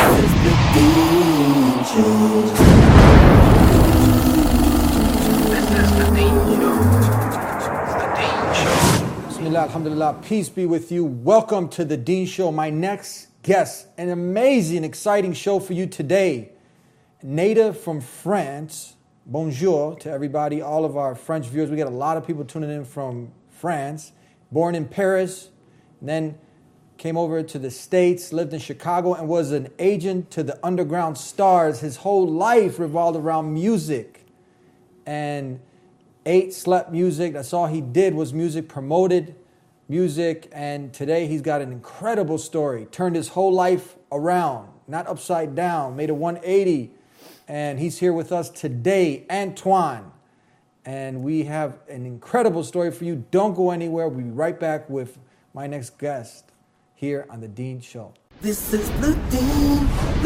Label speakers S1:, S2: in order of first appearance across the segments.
S1: Bismillah, alhamdulillah, peace be with you. Welcome to the Deen Show. My next guest, an amazing, exciting show for you today. Native from France. Bonjour to everybody, all of our French viewers. We got a lot of people tuning in from France. Born in Paris, then came over to the States, lived in Chicago, and was an agent to the underground stars. His whole life revolved around music. And ate, slept music. That's all he did was music, promoted music. And today he's got an incredible story. Turned his whole life around, not upside down, made a 180. And he's here with us today, Antoine. And we have an incredible story for you. Don't go anywhere. We'll be right back with my next guest here on The Deen Show.
S2: This is The Deen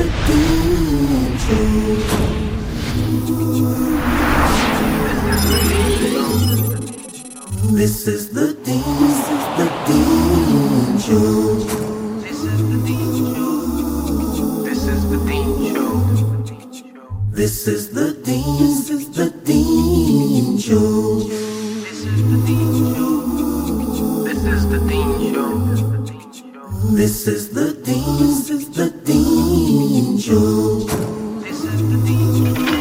S2: Show. This is the Deen Show. This is the Deen Show. This is the Deen Show. This is the Deen Show. This is the Deen Show. This is the Deen Show. This is the Deen Show. This is the Deen Show.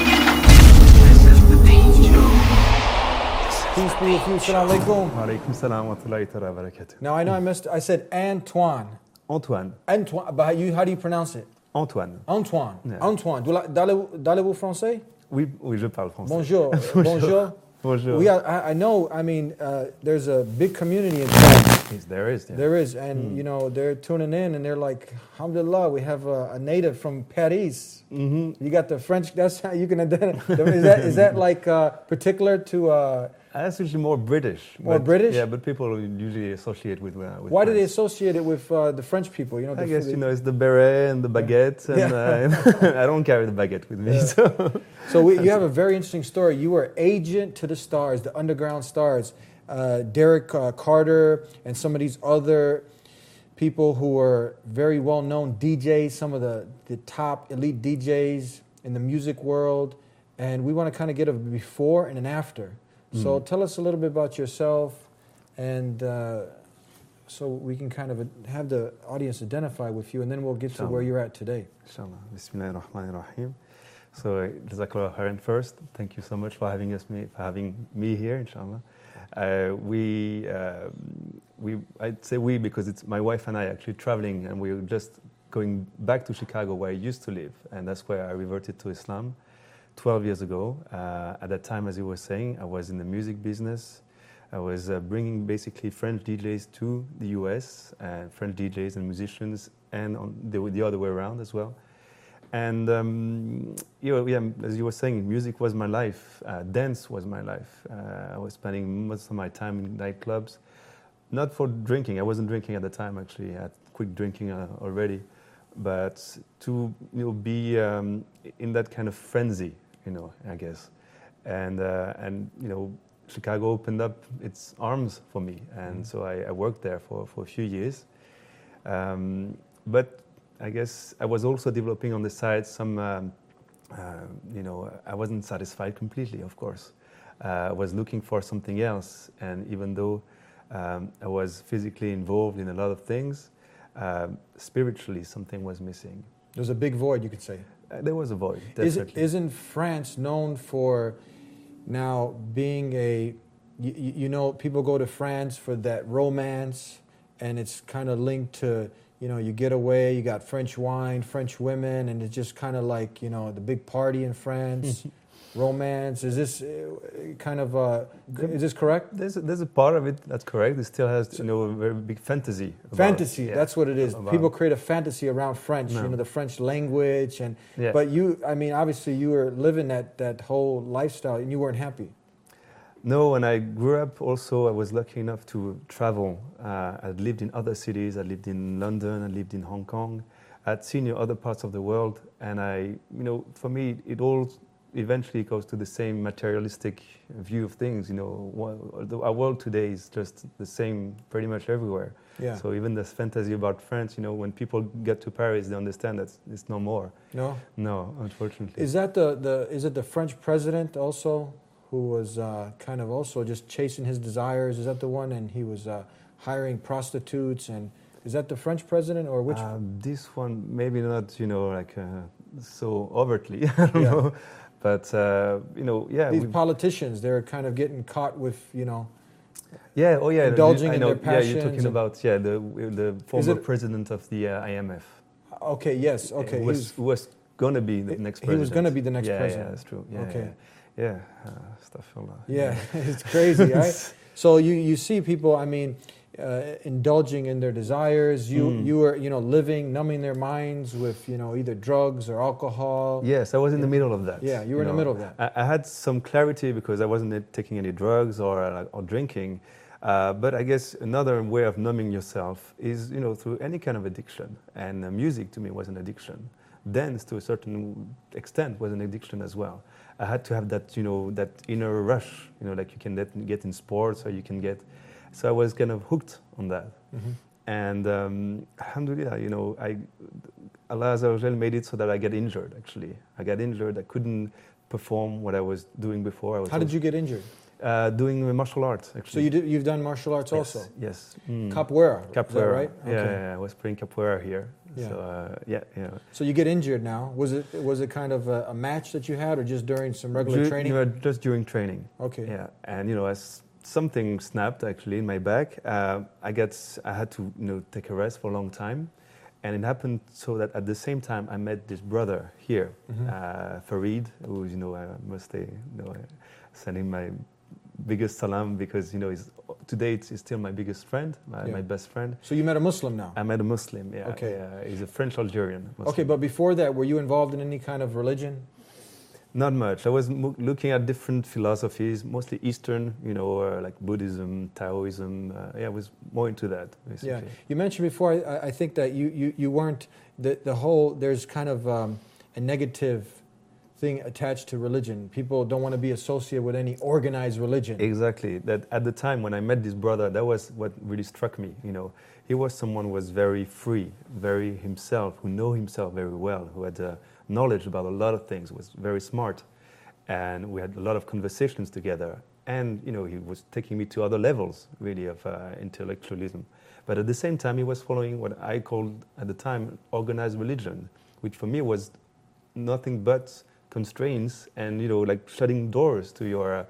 S1: Peace be with you. Assalamu alaikum.
S3: Alaikum salam wa rahmatullahi wa barakatuh.
S1: Now I know I said Antoine.
S3: Antoine.
S1: Antoine. But how do you pronounce it?
S3: Antoine.
S1: Antoine.
S3: Yeah.
S1: Antoine. Parlez-vous français?
S3: Oui, je parle français.
S1: Bonjour. Bonjour.
S3: Bonjour.
S1: We are, I know, I mean, there's a big community in France.
S3: Yes, there is. Yeah.
S1: There is, and you know, they're tuning in and they're like, alhamdulillah, we have a native from Paris. Mm-hmm. You got the French, that's how you can identify. Is that like particular to...
S3: That's usually more British.
S1: More British?
S3: Yeah, but people usually associate with
S1: Why do they associate it with the French people? You know,
S3: I guess, it's the beret and the baguette. And I don't carry the baguette with me.
S1: Yeah. So you have a very interesting story. You were agent to the stars, the underground stars. Derek Carter and some of these other people who were very well-known DJs, some of the top elite DJs in the music world. And we want to kind of get a before and an after. So tell us a little bit about yourself, and so we can kind of have the audience identify with you, and then we'll get to where you're at today.
S3: Inshallah. Bismillahirrahmanirrahim. So, Jazakallah khairan first. Thank you so much for having me here, inshallah. I'd say we because it's my wife and I actually traveling, and we were just going back to Chicago where I used to live, and that's where I reverted to Islam 12 years ago. At that time, as you were saying, I was in the music business. I was bringing basically French DJs to the US, and French DJs and musicians, and the other way around as well. And as you were saying, music was my life. Dance was my life. I was spending most of my time in nightclubs, not for drinking. I wasn't drinking at the time, actually. I had quit drinking already. But to be in that kind of frenzy, I guess, and Chicago opened up its arms for me, and so I worked there for a few years. But I guess I was also developing on the side some, I wasn't satisfied completely, of course. I was looking for something else, and even though I was physically involved in a lot of things, spiritually something was missing.
S1: There's a big void, you could say.
S3: There was a void, definitely.
S1: Isn't France known for now being people go to France for that romance, and it's kind of linked to, you get away, you got French wine, French women, and it's just kind of like, the big party in France. Romance. Is this is this correct?
S3: There's a part of it that's correct. It still has a very big fantasy.
S1: Fantasy, that's what it is. People create a fantasy around French, the French language, and but you, obviously you were living that whole lifestyle, and you weren't happy.
S3: No, when I grew up, also I was lucky enough to travel. I lived in other cities. I lived in London. I lived in Hong Kong. I'd seen other parts of the world, and for me, it all eventually goes to the same materialistic view of things. You know, our world today is just the same pretty much everywhere.
S1: Yeah.
S3: So even this fantasy about France, you know, when people get to Paris, they understand that it's no more.
S1: No?
S3: No, unfortunately.
S1: Is that is it the French president also who was kind of also just chasing his desires? Is that the one? And he was hiring prostitutes, and is that the French president or which?
S3: This one, maybe not, you know, like so overtly, I don't
S1: Yeah.
S3: know. But, you know, yeah.
S1: These politicians, they're kind of getting caught with, you know,
S3: Yeah, oh yeah.
S1: indulging
S3: I
S1: in
S3: know,
S1: their passions.
S3: Yeah, you're talking
S1: and-
S3: about, the former
S1: it-
S3: president of the IMF.
S1: Okay, yes, okay.
S3: Who was going to be the next president.
S1: He was going to be the next
S3: Yeah,
S1: president.
S3: yeah, that's true. Yeah,
S1: Okay.
S3: Yeah, astaghfirullah.
S1: Yeah, it's crazy, right? So you see people, I mean, indulging in their desires. You were, you know, living, numbing their minds with, you know, either drugs or alcohol.
S3: Yes, I was in the middle of that.
S1: Yeah, you were in the middle of that.
S3: I had some clarity because I wasn't taking any drugs or drinking. But I guess another way of numbing yourself is, you know, through any kind of addiction. And music to me was an addiction. Dance to a certain extent was an addiction as well. I had to have that, you know, that inner rush, you know, like you can get in sports or you can get. So I was kind of hooked on that.
S1: Mm-hmm.
S3: And alhamdulillah, you know, Allah Azza wa Jal made it so that I get injured, actually. I got injured. I couldn't perform what I was doing before.
S1: How did you get injured?
S3: Doing martial arts, actually.
S1: So you've done martial arts also?
S3: Yes.
S1: Capoeira? Is that
S3: Capoeira,
S1: right?
S3: yeah,
S1: Okay.
S3: yeah, I was playing capoeira here.
S1: Yeah.
S3: So,
S1: So you get injured now. Was it kind of a match that you had or just during some regular training?
S3: You know, just during training.
S1: Okay.
S3: Yeah, and you know, as something snapped actually in my back, I had to, you know, take a rest for a long time, and it happened so that at the same time I met this brother here, Farid, who, you know, I must say, you know, send him my biggest salam because, you know, to date he's still my biggest friend, my best friend.
S1: So you met a Muslim now?
S3: I met a Muslim, yeah.
S1: Okay.
S3: Yeah, he's a French-Algerian Muslim.
S1: Okay, but before that, were you involved in any kind of religion?
S3: Not much. I was looking at different philosophies, mostly Eastern, you know, like Buddhism, Taoism. I was more into that, basically.
S1: Yeah. You mentioned before, I think that you weren't, the whole, there's kind of a negative thing attached to religion. People don't want to be associated with any organized religion.
S3: Exactly. That at the time when I met this brother, that was what really struck me. You know, he was someone who was very free, very himself, who knew himself very well, who had knowledge about a lot of things, was very smart, and we had a lot of conversations together. And you know, he was taking me to other levels, really, of intellectualism. But at the same time, he was following what I called at the time organized religion, which for me was nothing but constraints and, you know, like shutting doors to your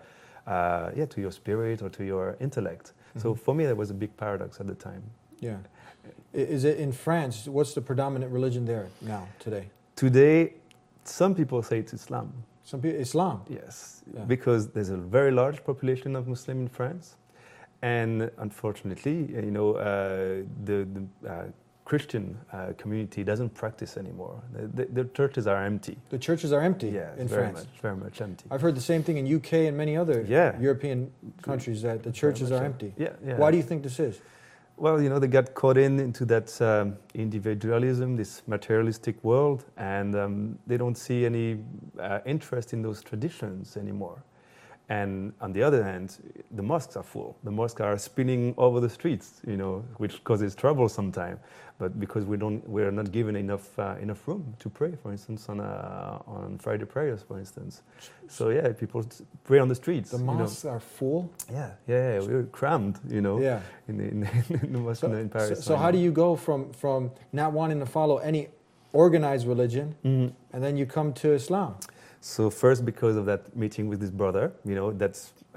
S3: to your spirit or to your intellect. So for me that was a big paradox at the time.
S1: Yeah. Is it in France? What's the predominant religion there now today?
S3: Today some people say it's Islam.
S1: Some people Islam.
S3: Yes,
S1: Yeah.
S3: because there's a very large population of Muslim in France, and unfortunately, you know, the Christian community doesn't practice anymore. The churches are empty.
S1: The churches are empty
S3: Yeah,
S1: in
S3: very
S1: France.
S3: very much empty.
S1: I've heard the same thing in UK and many other
S3: Yeah.
S1: European countries that the churches
S3: much
S1: are
S3: so.
S1: empty.
S3: Yeah, yeah.
S1: Why do you think this is?
S3: Well, you know, they got caught into that individualism, this materialistic world, and they don't see any interest in those traditions anymore. And on the other hand, the mosques are full. The mosques are spinning over the streets, you know, which causes trouble sometimes. But because we're not given enough room to pray, for instance, on Friday prayers, for instance. So yeah, people pray on the streets.
S1: The
S3: you know.
S1: mosques are full.
S3: Yeah, we were crammed, you know,
S1: Yeah.
S3: in the mosque in Paris.
S1: So how do you go from not wanting to follow any organized religion,
S3: Mhm.
S1: and then you come to Islam?
S3: So first, because of that meeting with this brother, you know, that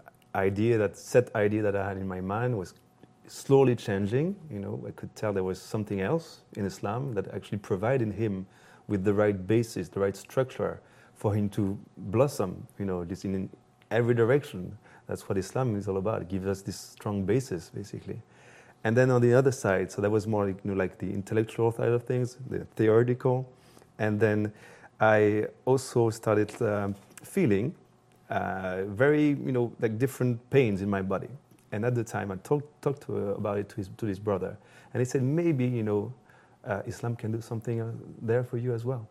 S3: set idea that I had in my mind was slowly changing. You know, I could tell there was something else in Islam that actually provided him with the right basis, the right structure for him to blossom, you know, just in every direction. That's what Islam is all about. It gives us this strong basis, basically. And then on the other side, so that was more like, you know, like the intellectual side of things, the theoretical. And then I also started feeling very, you know, like different pains in my body. And at the time, I talked about it to his brother. And he said, maybe, you know, Islam can do something there for you as well.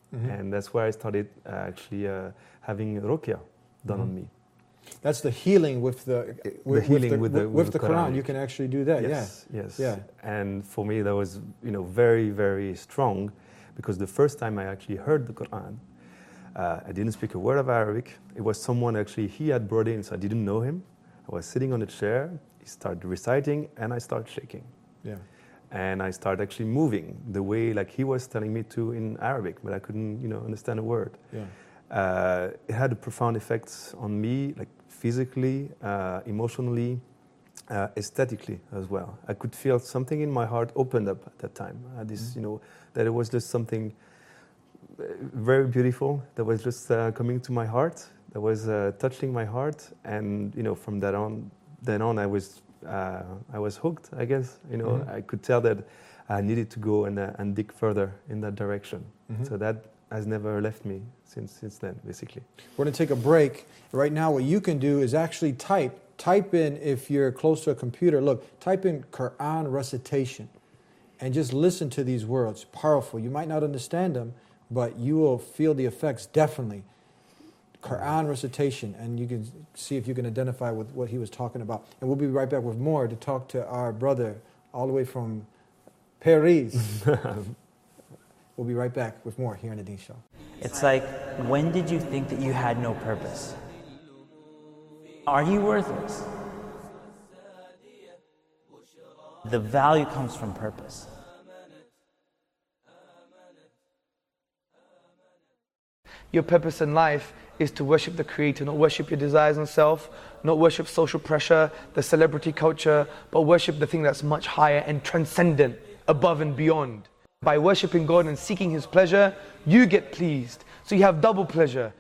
S3: And that's where I started actually having ruqya done on me.
S1: That's the healing with the Quran.
S3: Quran.
S1: You can actually do that.
S3: Yes, yes.
S1: Yeah.
S3: And for me, that was very, very strong, because the first time I actually heard the Quran, I didn't speak a word of Arabic. It was someone actually he had brought in, so I didn't know him. I was sitting on a chair. He started reciting, and I started shaking.
S1: Yeah.
S3: And I started actually moving the way like he was telling me to in Arabic, but I couldn't understand a word.
S1: Yeah.
S3: It had a profound effect on me, like physically, emotionally, aesthetically as well. I could feel something in my heart opened up at that time. I had this, that it was just something very beautiful that was just coming to my heart, that was touching my heart, and from then on, I was hooked. I guess I could tell that I needed to go and dig further in that direction. So that has never left me since then, basically.
S1: We're going to take a break. Right now, what you can do is actually type in, if you're close to a computer, type in Quran recitation and just listen to these words. Powerful. You might not understand them, but you will feel the effects definitely. Quran recitation, and you can see if you can identify with what he was talking about. And we'll be right back with more to talk to our brother all the way from Paris. We'll be right back with more here on The Deen Show.
S4: It's like, when did you think that you had no purpose? Are you worthless? The value comes from purpose.
S5: Your purpose in life is to worship the Creator, not worship your desires and self, not worship social pressure, the celebrity culture, but worship the thing that's much higher and transcendent, above and beyond. By worshiping God and seeking His pleasure, you get pleased. So you have double pleasure.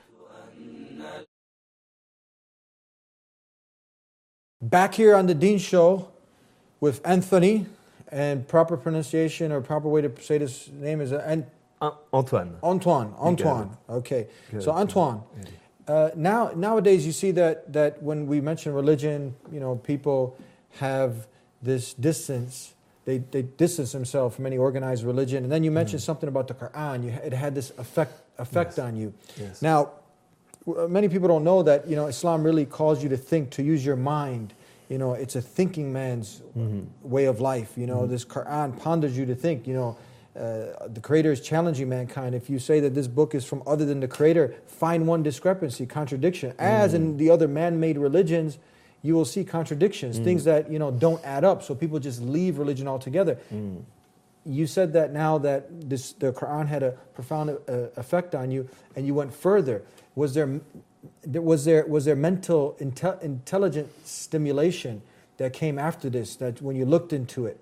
S1: Back here on The Deen Show with Anthony, and proper pronunciation or proper way to say this name is
S3: Antoine.
S1: Antoine. Okay. So Antoine, nowadays you see that when we mention religion, people have this distance. They distance themselves from any organized religion. And then you mentioned something about the Quran. It had this effect on you.
S3: Yes.
S1: Now, many people don't know that Islam really calls you to think, to use your mind. It's a thinking man's way of life. This Quran ponders you to think. The Creator is challenging mankind. If you say that this book is from other than the Creator, find one discrepancy, contradiction. As in the other man-made religions, you will see contradictions, things that don't add up. So people just leave religion altogether. You said that now that the Quran had a profound effect on you, and you went further. Was there mental intelligent stimulation that came after this? That when you looked into it,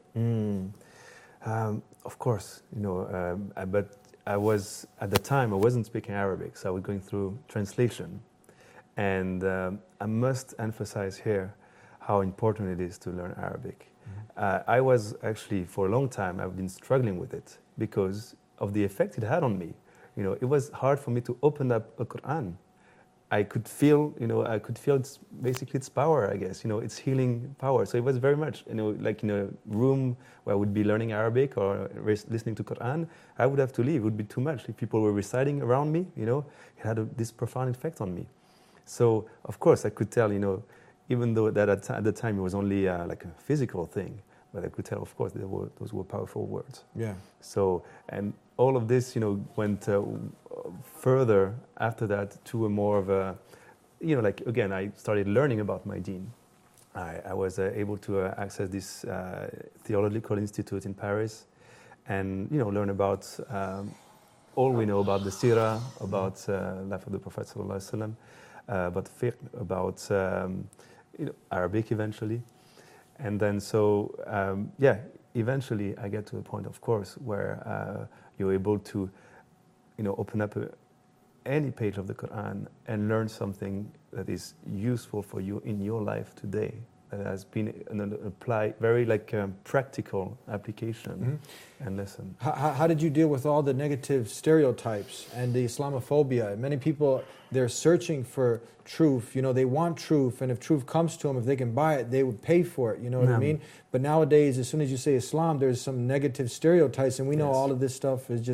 S3: of course, but I was at the time I wasn't speaking Arabic, so I was going through translation. And I must emphasize here how important it is to learn Arabic. I was actually, for a long time, I've been struggling with it because of the effect it had on me. It was hard for me to open up a Quran. I could feel its power, I guess, its healing power. So it was very much, like in a room where I would be learning Arabic or listening to Quran, I would have to leave. It would be too much. If people were reciting around me, it had this profound effect on me. So, of course, I could tell, even though that at the time it was only like a physical thing, but I could tell, of course, those were powerful words.
S1: yeah.
S3: So, and all of this, went further after that to a more of a, again, I started learning about my deen. I was able to access this theological institute in Paris and, learn about all we know about the Sirah, about life of the Prophet Sallallahu Alaihi Wasallam, about fiqh, about Arabic eventually. And then eventually I get to a point, of course, where you're able to, open up any page of the Quran and learn something that is useful for you in your life today. That has been applied, very practical application and lesson.
S1: How did you deal with all the negative stereotypes and the Islamophobia? Many people, they're searching for truth. They want truth, and if truth comes to them, if they can buy it, they would pay for it. You know what I mean? But nowadays, as soon as you say Islam, there's some negative stereotypes, and we know all of this stuff is just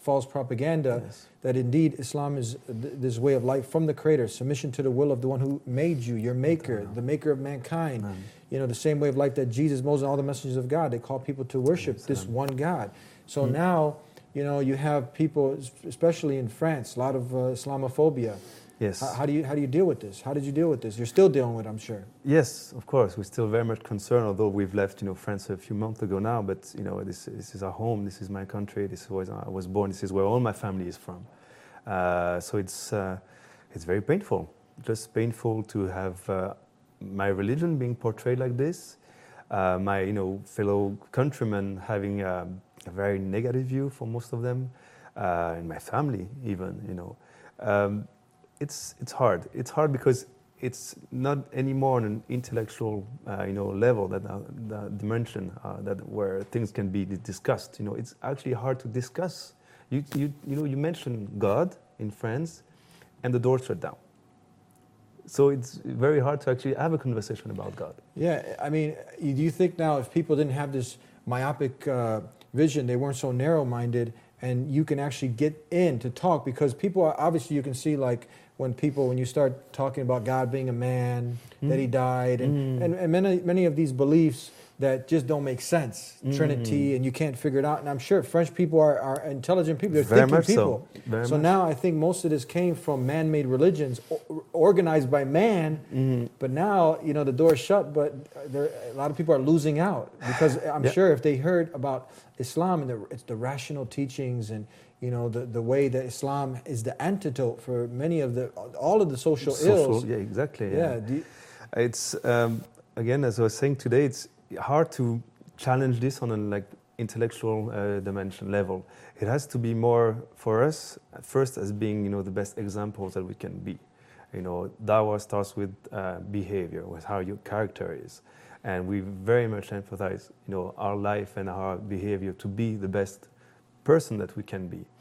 S1: false propaganda
S3: Yes.
S1: that indeed Islam is this way of life from the Creator, submission to the will of the one who made you, your maker, the maker of mankind. You know, the same way of life that Jesus, Moses, and all the messengers of God, they call people to worship this one God. So now, you know, you have people, especially in France, a lot of Islamophobia.
S3: Yes.
S1: How do you deal with this? How did you deal with this? You're still dealing with it, I'm sure.
S3: Yes, of course. We're still very much concerned, although we've left, you know, France a few months ago now. But you know, this is our home. This is my country. This is where I was born. This is where all my family is from. So it's very painful. Just painful to have my religion being portrayed like this. My fellow countrymen having a very negative view for most of them, in my family even. It's hard. It's hard because it's not anymore on an intellectual level, that the dimension that where things can be discussed. It's actually hard to discuss. You mentioned God in France, and the doors shut down. So it's very hard to actually have a conversation about God.
S1: Yeah, I mean, do you think now if people didn't have this myopic vision, they weren't so narrow-minded, and you can actually get in to talk, because people are, obviously you can see, like when you start talking about God being a man, that he died, and many of these beliefs that just don't make sense, Trinity, and you can't figure it out. And I'm sure French people are intelligent people, they're
S3: Very
S1: thinking
S3: much
S1: people. So now I think most of this came from man-made religions, organized by man, but now, the door is shut, but a lot of people are losing out, because I'm sure if they heard about Islam, and it's the rational teachings, and the way that Islam is the antidote for many of all of the social ills.
S3: Yeah, exactly.
S1: Yeah.
S3: It's again, as I was saying today, it's hard to challenge this on an intellectual dimension level. It has to be more for us at first as being the best examples that we can be. Dawah starts with behavior, with how your character is, and we very much emphasize our life and our behavior to be the best person that we can be.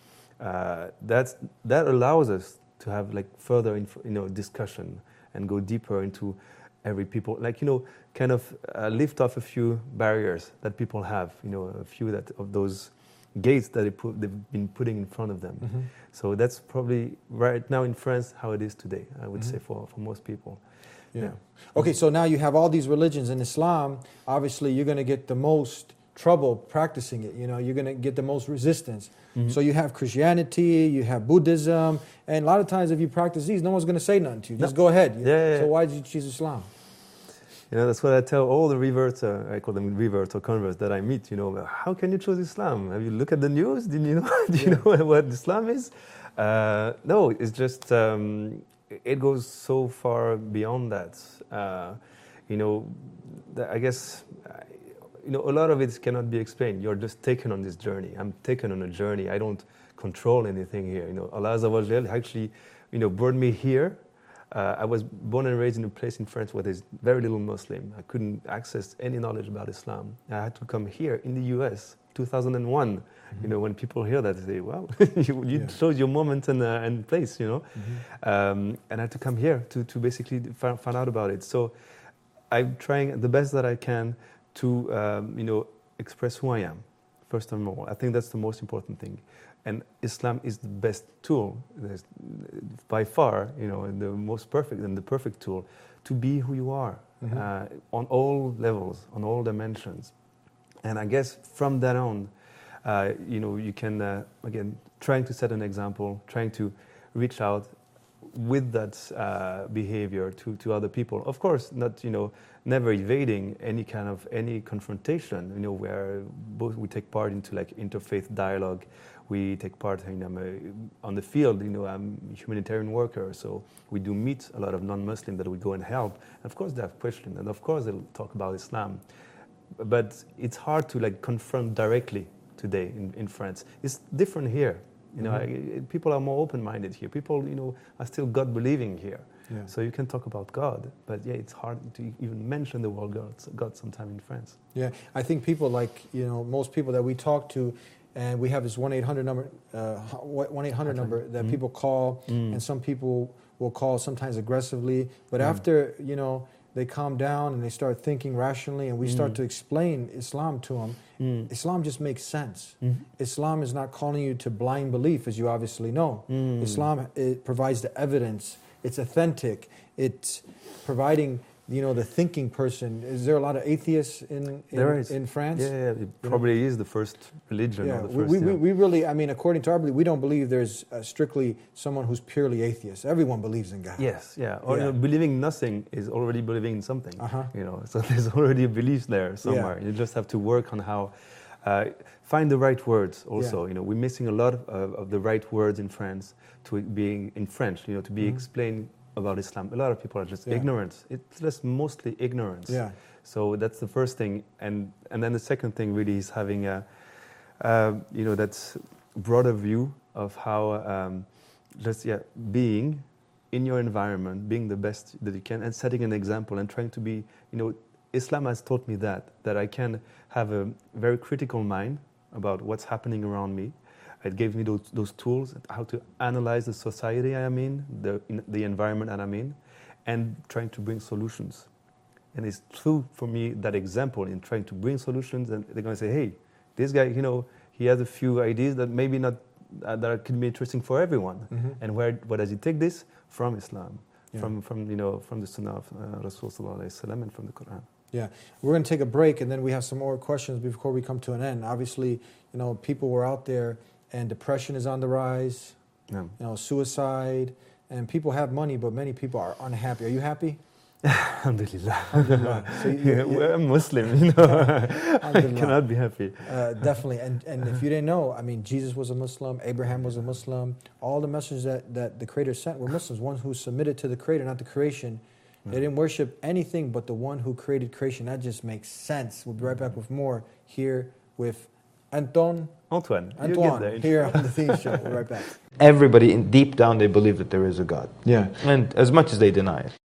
S3: That allows us to have further discussion and go deeper into every people, kind of lift off a few barriers that people have, a few of those gates that they've been putting in front of them. So that's probably right now in France how it is today, I would say, for most people.
S1: Yeah. Okay, so now you have all these religions. In Islam, obviously you're going to get the most trouble practicing it. You're going to get the most resistance. So you have Christianity, you have Buddhism, and a lot of times if you practice these, no one's going to say nothing to you. Just go ahead. So why did you choose Islam?
S3: That's what I tell all the reverts, I call them reverts or converts that I meet. How can you choose Islam? Have you looked at the news? Did you know? Do you know what Islam is? No, it's just it goes so far beyond that. I guess a lot of it cannot be explained. You're just taken on this journey. I'm taken on a journey. I don't control anything here. Allah Azza wa Jal actually, brought me here. I was born and raised in a place in France where there's very little Muslim. I couldn't access any knowledge about Islam. I had to come here in the U.S., 2001. When people hear that, they say, "Well, you chose your moment and place," And I had to come here to basically find out about it. So I'm trying the best that I can to express who I am, first and all. I think that's the most important thing. And Islam is the best tool, by far, the most perfect and the perfect tool to be who you are on all levels, on all dimensions. And I guess from that on, you can, again, trying to set an example, trying to reach out with that behavior to other people. Of course, not, never evading any confrontation, where both we take part into interfaith dialogue. We take part on the field. I'm a humanitarian worker, so we do meet a lot of non-Muslims that we go and help. And of course, they have questions, and of course, they'll talk about Islam. But it's hard to confront directly today in France. It's different here. People are more open-minded here. People, are still God-believing here. Yeah. So you can talk about God, but it's hard to even mention the word God sometime in France. Yeah,
S1: I think people most people that we talk to. And we have this 1-800 number, 1-800 number that people call, and some people will call sometimes aggressively. But after they calm down and they start thinking rationally, and we start to explain Islam to them, Islam just makes sense. Islam is not calling you to blind belief, as you obviously know. Islam, it provides the evidence. It's authentic. It's providing, the thinking person. Is there a lot of atheists in France?
S3: Yeah, it probably is the first religion.
S1: Yeah,
S3: or the first,
S1: we really, according to our belief, we don't believe there's strictly someone who's purely atheist. Everyone believes in God.
S3: Yes, yeah. Or believing nothing is already believing in something.
S1: Uh-huh.
S3: So there's already a belief there somewhere. You just have to work on how find the right words. Also, we're missing a lot of the right words in France to it being in French. To be explained about Islam. A lot of people are just ignorant. It's just mostly ignorance. Yeah. So that's the first thing, and then the second thing really is having a that broader view of how being in your environment, being the best that you can, and setting an example and trying to be, Islam has taught me that I can have a very critical mind about what's happening around me. It gave me those tools, how to analyze the society I am in, the environment that I'm in, and trying to bring solutions. And it's true for me, that example in trying to bring solutions, and they're going to say, hey, this guy, he has a few ideas that maybe not, that could be interesting for everyone. And where does he take this? From Islam, from the Sunnah of Rasul Sallallahu Alaihi Wasallam, and from the Quran.
S1: Yeah, we're going to take a break, and then we have some more questions before we come to an end. Obviously, people were out there, and depression is on the rise, suicide, and people have money, but many people are unhappy. Are you happy?
S3: Alhamdulillah.
S1: Alhamdulillah. So
S3: I'm Muslim, I cannot be happy.
S1: Definitely, and if you didn't know, Jesus was a Muslim, Abraham was a Muslim, all the messengers that the Creator sent were Muslims, ones who submitted to the Creator, not the creation. They didn't worship anything but the one who created creation. That just makes sense. We'll be right back with more here with Antoine here on the Theme Show. We'll be right back.
S6: Everybody, deep down, they believe that there is a God.
S1: Yeah.
S6: And as much as they deny it.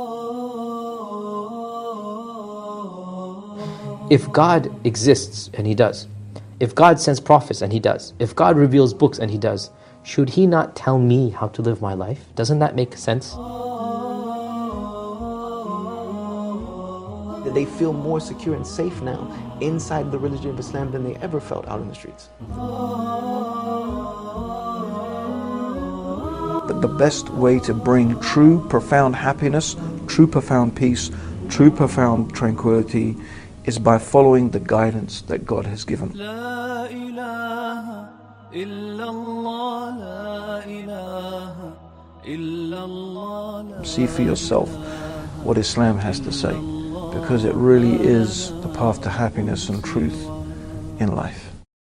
S7: If God exists, and He does, if God sends prophets, and He does, if God reveals books, and He does, should He not tell me how to live my life? Doesn't that make sense?
S8: They feel more secure and safe now inside the religion of Islam than they ever felt out in the streets.
S9: The best way to bring true, profound happiness, true, profound peace, true, profound tranquility is by following the guidance that God has given. La ilaha illallah, la ilaha illallah. See for yourself what Islam has to say, because it really is the path to happiness and truth in life.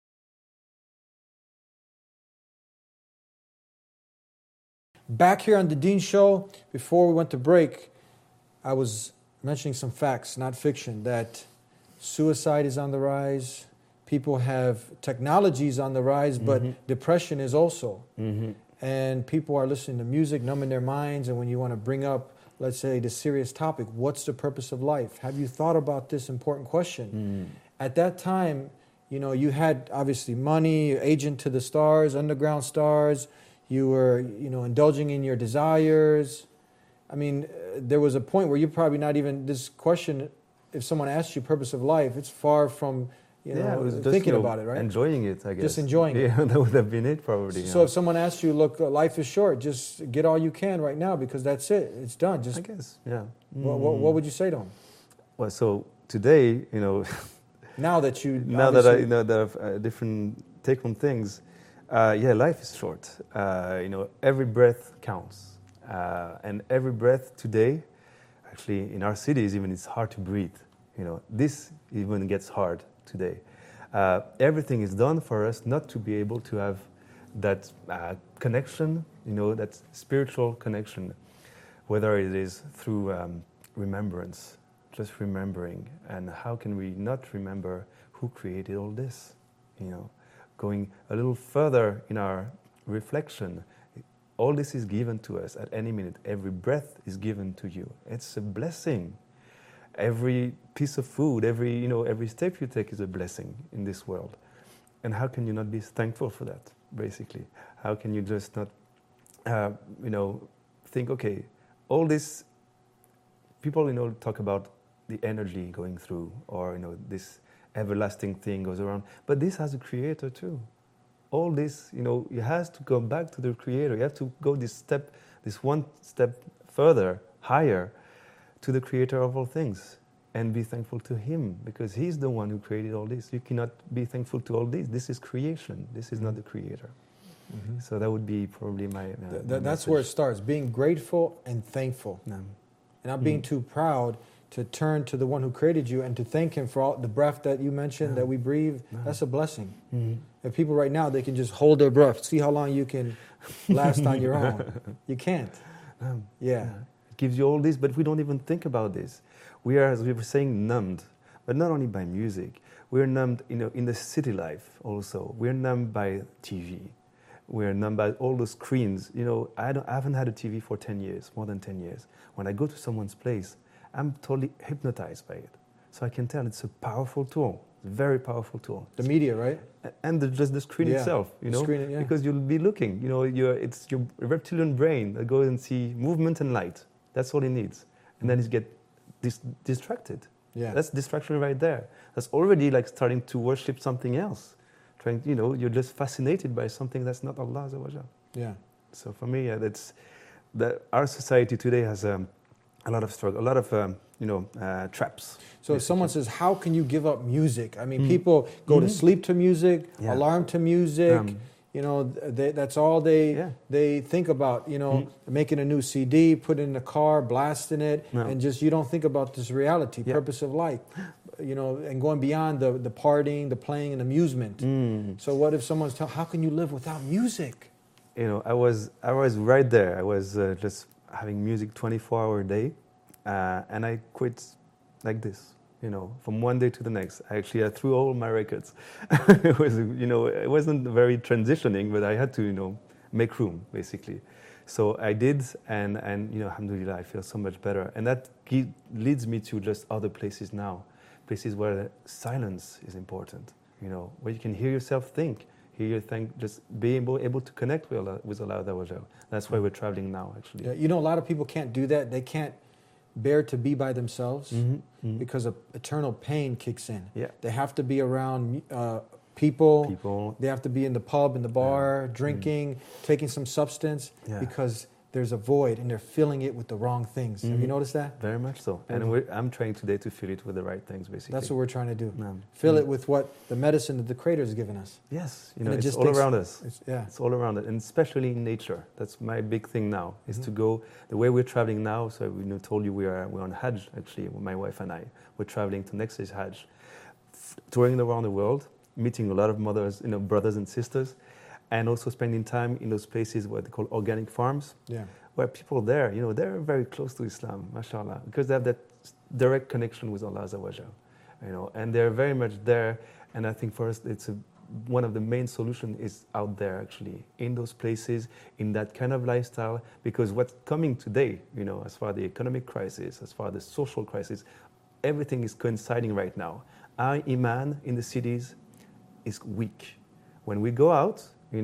S1: Back here on the Dean Show, before we went to break, I was mentioning some facts, not fiction, that suicide is on the rise, people have technologies on the rise, but depression is also. And people are listening to music, numbing their minds, and when you want to bring up, let's say, the serious topic, what's the purpose of life? Have you thought about this important question? At that time, you had obviously money, agent to the stars, underground stars, you were, indulging in your desires. There was a point where you're probably not even, this question, if someone asks you purpose of life, it's far from, thinking about it, right?
S3: Enjoying it, I guess.
S1: Just enjoying it.
S3: Yeah, that would have been it probably.
S1: So if someone asks you, look, life is short, just get all you can right now because that's it. It's done. Just,
S3: I guess, yeah.
S1: What would you say to them?
S3: Well, so today,
S1: now that
S3: I have a different take on things, life is short. Every breath counts. And every breath today, actually in our cities even, it's hard to breathe. This even gets hard today. Everything is done for us not to be able to have that connection, that spiritual connection, whether it is through remembrance, just remembering. And how can we not remember who created all this? Going a little further in our reflection, all this is given to us at any minute. Every breath is given to you. It's a blessing. Every piece of food, every step you take is a blessing in this world. And how can you not be thankful for that, basically? How can you just not, think, okay, all this people, talk about the energy going through, or, this everlasting thing goes around. But this has a creator too. All this, it has to go back to the creator. You have to go this one step further, higher, to the creator of all things, and be thankful to him, because he's the one who created all this. You cannot be thankful to all this. This is creation. This is not the creator. Mm-hmm. So that would be probably my
S1: that's
S3: message.
S1: where it starts, being grateful and thankful. And not being too proud to turn to the one who created you and to thank him for all the breath that you mentioned that we breathe. That's a blessing. Mm-hmm. If people right now, they can just hold their breath, see how long you can last on your own. You can't. It
S3: gives you all this, but we don't even think about this. We are, as we were saying, numbed, but not only by music. We're numbed, in the city life also. We're numbed by TV. We're numbed by all the screens. I haven't had a TV for 10 years, more than 10 years. When I go to someone's place, I'm totally hypnotized by it. So I can tell it's a powerful tool, a very powerful tool.
S1: The media, right?
S3: And just the screen itself,
S1: Screen,
S3: because you'll be looking, it's your reptilian brain that goes and see movement and light. That's all it needs. And then it get distracted.
S1: Yeah.
S3: That's distraction right there. That's already like starting to worship something else. You're just fascinated by something that's not Allah Azza wa Jal.
S1: Yeah.
S3: So for me, our society today has a lot of struggle, a lot of traps.
S1: So if someone says, how can you give up music? I mean, people go to sleep to music, alarm to music. That's all they think about. Making a new CD, put it in the car, blasting it, and just you don't think about this reality, purpose of life. And going beyond the partying, the playing, and amusement. So what if someone's how can you live without music?
S3: I was right there. I was just having music 24-hour a day, and I quit like this. From one day to the next. I threw all my records. It was, it wasn't very transitioning, but I had to, make room basically. So I did, and alhamdulillah, I feel so much better. And that leads me to just other places now. Places where silence is important, where you can hear yourself think, just be able to connect with Allah Azza wa Jal. That's why we're traveling now, actually.
S1: Yeah, a lot of people can't do that. They can't bear to be by themselves because of eternal pain kicks in.
S3: Yeah.
S1: They have to be around people. They have to be in the pub, in the bar, drinking, taking some substance because there's a void and they're filling it with the wrong things. Have you noticed that?
S3: Very much so. And I'm trying today to fill it with the right things, basically.
S1: That's what we're trying to do. Fill it with what the medicine that the Creator has given us.
S3: Yes, it's all around us. It's all around us, and especially in nature. That's my big thing now, is to go the way we're traveling now. So we told you we're on Hajj, actually, my wife and I. We're traveling to next year's Hajj, touring around the world, meeting a lot of mothers, brothers and sisters, and also spending time in those places what they call organic farms, where people there, they're very close to Islam, mashallah, because they have that direct connection with Allah Azza wa Jal, and they're very much there. And I think for us, it's one of the main solutions is out there, actually, in those places, in that kind of lifestyle, because what's coming today, as far as the economic crisis, as far as the social crisis, everything is coinciding right now. Our iman in the cities is weak. When we go out,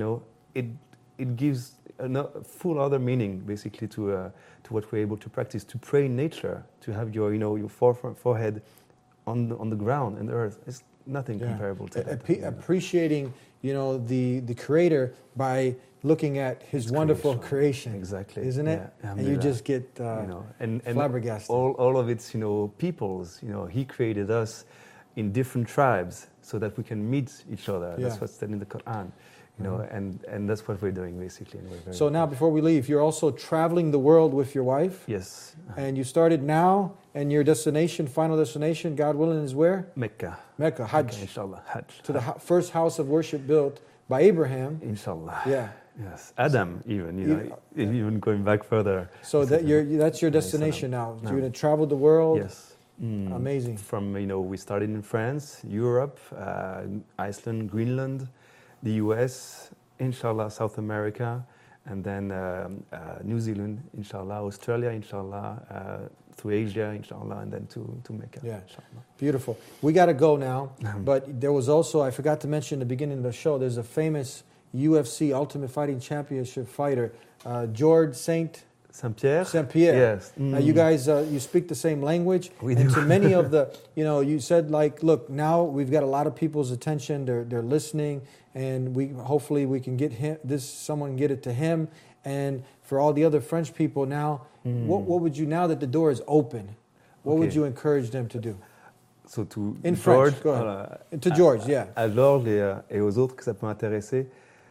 S3: it gives a full other meaning, basically, to what we're able to practice, to pray in nature, to have your forehead on the ground and the earth. It's nothing comparable to that.
S1: Appreciating, the Creator by looking at His wonderful creation.
S3: Exactly.
S1: Isn't it?
S3: Yeah.
S1: And you just get
S3: and
S1: flabbergasted.
S3: All of its, peoples, He created us in different tribes so that we can meet each other. That's what's said in the Quran. And that's what we're doing, basically. And we're very
S1: so now, before we leave, you're also traveling the world with your wife.
S3: Yes.
S1: And you started now, and your final destination, God willing, is where?
S3: Mecca,
S1: Hajj.
S3: Inshallah, Hajj.
S1: To the first house of worship built by Abraham.
S3: Inshallah.
S1: Yeah.
S3: Yes. Adam, even going back further.
S1: So that's your destination now. You're going to travel the world.
S3: Yes.
S1: Amazing.
S3: From, we started in France, Europe, Iceland, Greenland, the US, inshallah, South America, and then New Zealand, inshallah, Australia, inshallah, through Asia, inshallah, and then to Mecca.
S1: Yeah,
S3: inshallah.
S1: Beautiful. We got to go now, but there was also, I forgot to mention at the beginning of the show, there's a famous UFC Ultimate Fighting Championship fighter, George St.
S3: Saint-Pierre.
S1: Saint-Pierre.
S3: Yes.
S1: Now you guys, you speak the same language.
S3: We
S1: and
S3: do.
S1: to many of the, you said like, look, now we've got a lot of people's attention. They're listening, and hopefully we can get someone get it to him. And for all the other French people now, what would you, now that the door is open, what would you encourage them to do?
S3: So to
S1: In
S3: George,
S1: French, go ahead. To George, yeah.
S3: À George et aux autres que ça peut intéresser,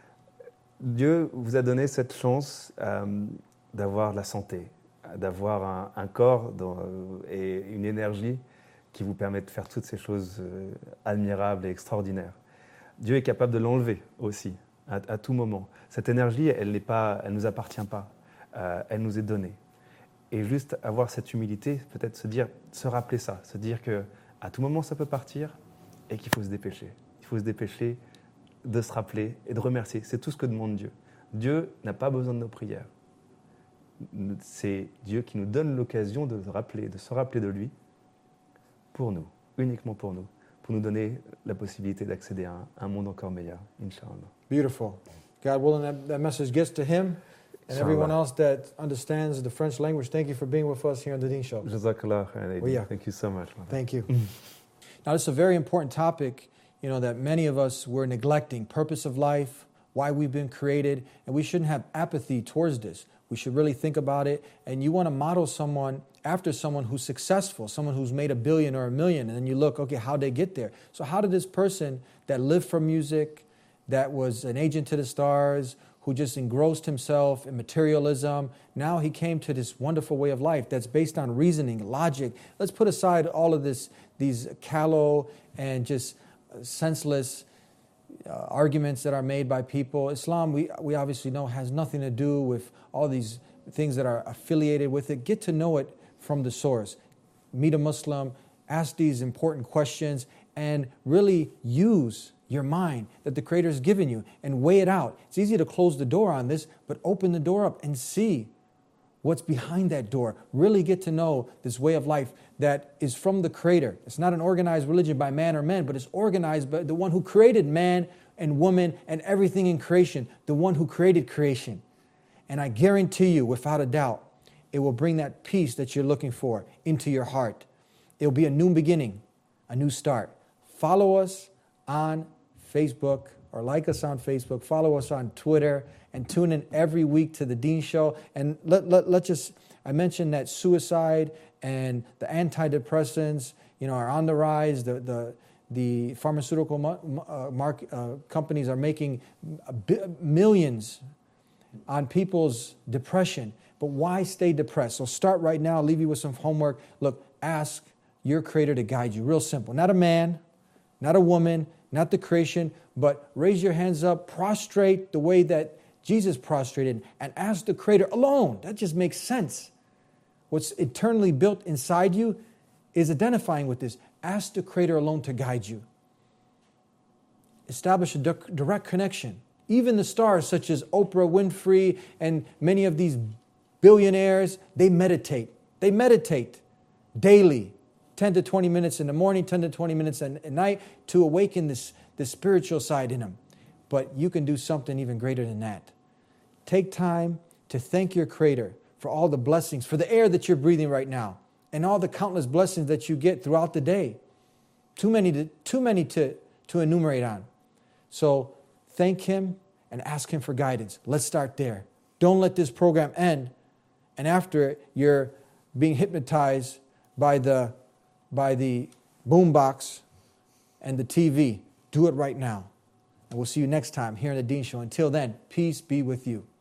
S3: Dieu vous a donné cette chance d'avoir la santé, d'avoir un corps et une énergie qui vous permet de faire toutes ces choses admirables et extraordinaires. Dieu est capable de l'enlever aussi, à tout moment. Cette énergie, elle ne nous appartient pas, elle nous est donnée. Et juste avoir cette humilité, peut-être se rappeler ça, se dire qu'à tout moment ça peut partir et qu'il faut se dépêcher. Il faut se dépêcher de se rappeler et de remercier. C'est tout ce que demande Dieu. Dieu n'a pas besoin de nos prières. C'est Dieu qui nous donne l'occasion de se rappeler de lui pour nous, uniquement pour nous donner la possibilité d'accéder à un monde encore meilleur, Inch'Allah.
S1: Beautiful. God willing, that message gets to him and everyone else that understands the French language. Thank you for being with us here on the Dean Show.
S3: Jazakallah khairan.
S1: Well, yeah.
S3: Thank you so much.
S1: Thank you. Now, this is a very important topic, that many of us were neglecting. Purpose of life, why we've been created, and we shouldn't have apathy towards this. We should really think about it, and you want to model someone after someone who's successful, someone who's made $1 billion or $1 million, and then you look, okay, how'd they get there? So how did this person that lived for music, that was an agent to the stars, who just engrossed himself in materialism, now he came to this wonderful way of life that's based on reasoning, logic. Let's put aside all of these callow and just senseless arguments that are made by people. Islam, we obviously know, has nothing to do with all these things that are affiliated with it. Get to know it from the source. Meet a Muslim, ask these important questions, and really use your mind that the Creator has given you and weigh it out. It's easy to close the door on this, but open the door up and see what's behind that door. Really get to know this way of life that is from the Creator. It's not an organized religion by man or men, but it's organized by the one who created man and woman and everything in creation, the one who created creation. And I guarantee you, without a doubt, it will bring that peace that you're looking for into your heart. It'll be a new beginning, a new start. Follow us on Facebook, or like us on Facebook, follow us on Twitter, and tune in every week to the Dean Show. And I mentioned that suicide and the antidepressants, are on the rise. The pharmaceutical companies are making millions on people's depression. But why stay depressed? So start right now. I'll leave you with some homework. Look, ask your Creator to guide you. Real simple. Not a man, not a woman, not the creation, but raise your hands up, prostrate the way that Jesus prostrated, and ask the Creator alone. That just makes sense. What's eternally built inside you is identifying with this. Ask the Creator alone to guide you. Establish a direct connection. Even the stars such as Oprah Winfrey and many of these billionaires, they meditate. They meditate daily, 10 to 20 minutes in the morning, 10 to 20 minutes at night, to awaken this spiritual side in them. But you can do something even greater than that. Take time to thank your Creator for all the blessings, for the air that you're breathing right now, and all the countless blessings that you get throughout the day. Too many to enumerate on. So thank Him and ask Him for guidance. Let's start there. Don't let this program end, and after it, you're being hypnotized by the boombox and the TV. Do it right now. And we'll see you next time here on The Dean Show. Until then, peace be with you.